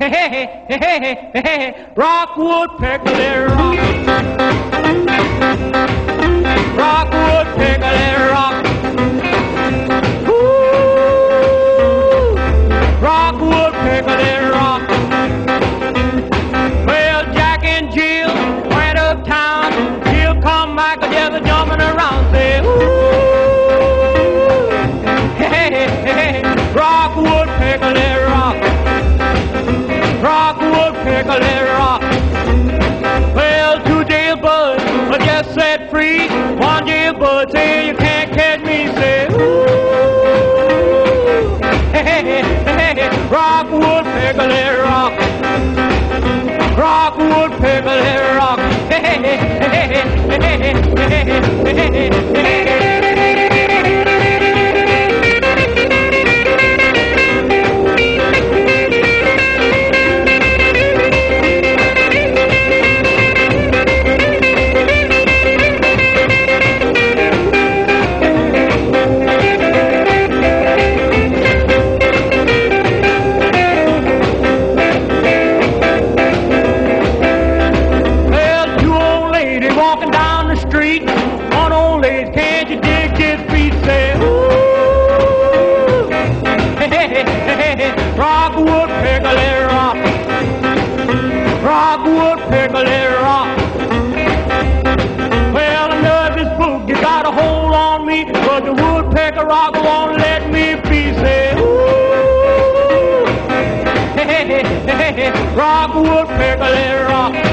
Rockwood pickle rock. Rockwood pickle rock. Ooh, Rockwood pickle rock. Well, Jack and Jill went uptown. Jill come back together jumping around. Say, ooh, Rockwood pickle rock. Rockwood pickle rock. Well, two jailbirds were just set free. One jailbird say you can't catch me. Say, ooh, Rockwood pickle rock. Rockwood pickle rock. Walking down the street, one old lady, can't you dig his feet? Say, ooh, Rockwood pickle rock. Rockwood pickle rock. Well, I know this boogie got a hold on me, but the woodpecker rock won't let me be. Say, ooh, Rockwood pickle rock.